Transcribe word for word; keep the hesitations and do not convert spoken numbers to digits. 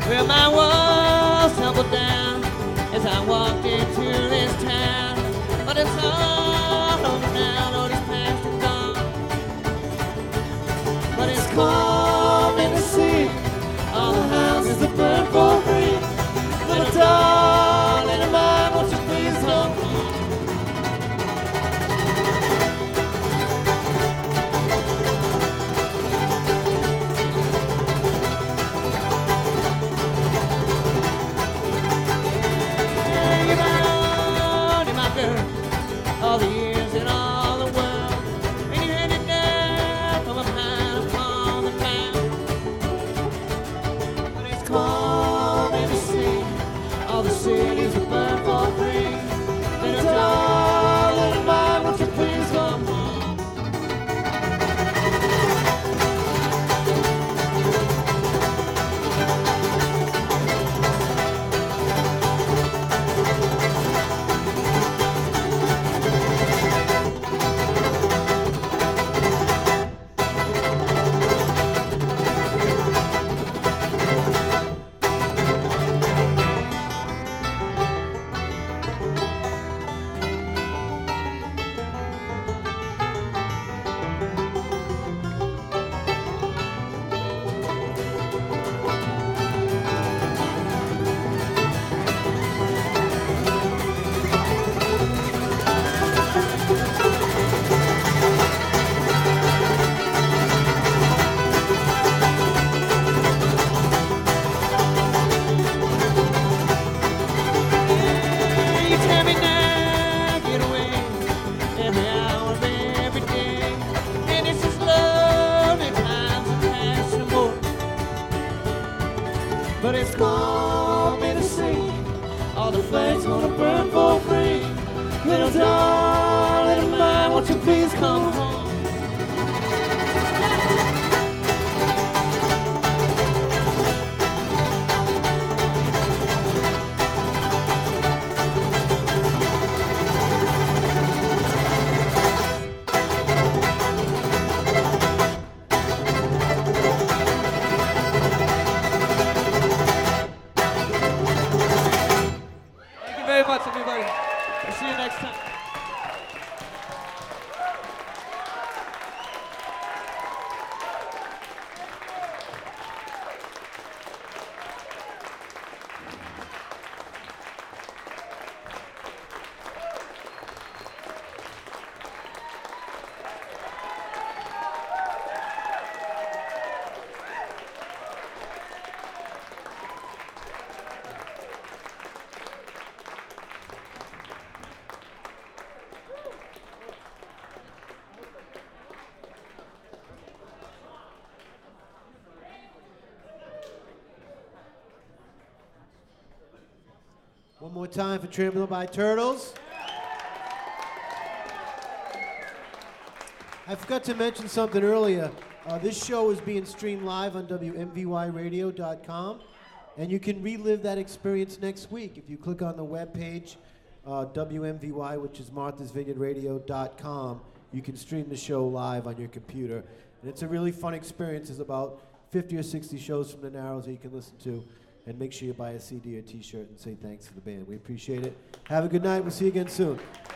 Well, my walls tumbled down as I walked into this town, but it's all over now, Lord, it's past and gone. But it's calming to see all the houses that burn for free. Little darling of mine, won't you please come home? All the years in all the world, and you handed down from a pine upon the ground. But it's calming to see all the cities that burn for free. Little darling of mine, won't you please come home? But it's calming to see all the flags gonna burn for free. Little darling of mine, won't you please come home? Very much, everybody. We'll see you next time. One more time for Trampled by Turtles. I forgot to mention something earlier. Uh, this show is being streamed live on W M V Y radio dot com, and you can relive that experience next week if you click on the webpage, uh, W M V Y, which is Martha's Vineyard radio dot com. You can stream the show live on your computer, and it's a really fun experience. There's about fifty or sixty shows from the Narrows that you can listen to. And make sure you buy a C D or T-shirt and say thanks to the band. We appreciate it. Have a good night. We'll see you again soon.